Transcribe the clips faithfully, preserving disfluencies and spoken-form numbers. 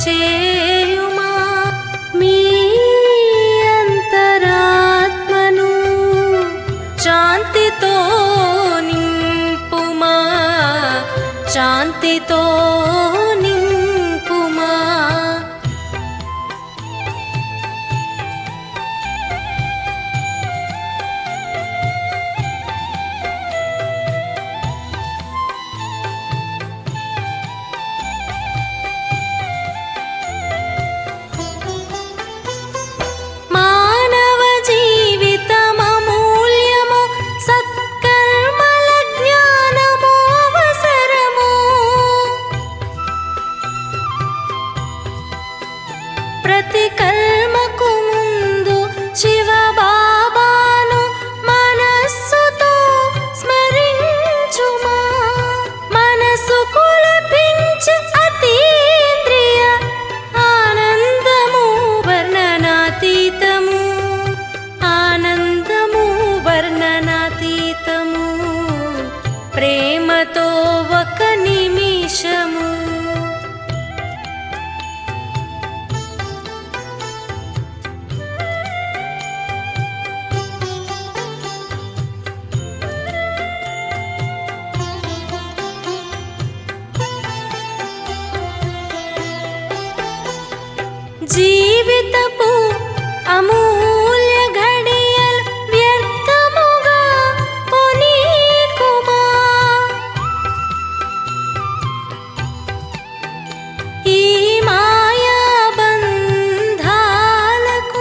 చేయుమా మీ అంతరాత్మను శాంతితో నింపుమా శాంతితో నింపుమా మానవ జీవితమూల్యము సత్కర్మల జ్ఞానము అవసరము ప్రతి కర్మకు ముందు శివ బాబాను మనస్సుతో స్మరించుమా మనసుకు లభించే అతీంద్రియ ఆనందము వర్ణనాతీతము ఆనందము వర్ణనాతీతము ప్రేమతో ఒక నిమిషము జీవితపు అమూల్య ఘడియలు వ్యర్థముగా పోనీకుమా ఈ మాయా బంధాలకు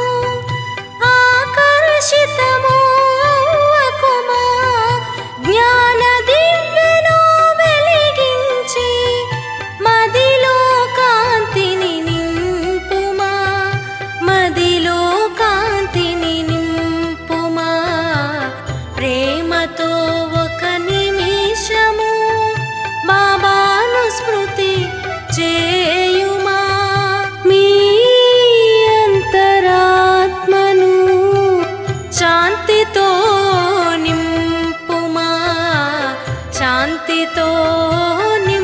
ఆకర్షితము అవ్వకుమా జ్ఞాన దివ్యను వెలిగించి మదిలో కాంతిని నింపుమా మదిలో కాంతిని నింపుమా ప్రేమతో ఒక నిమిషము బాబాను స్మృతి చేయుమా మీ అంతరాత్మను శాంతితో నింపుమా శాంతితో నింపుమా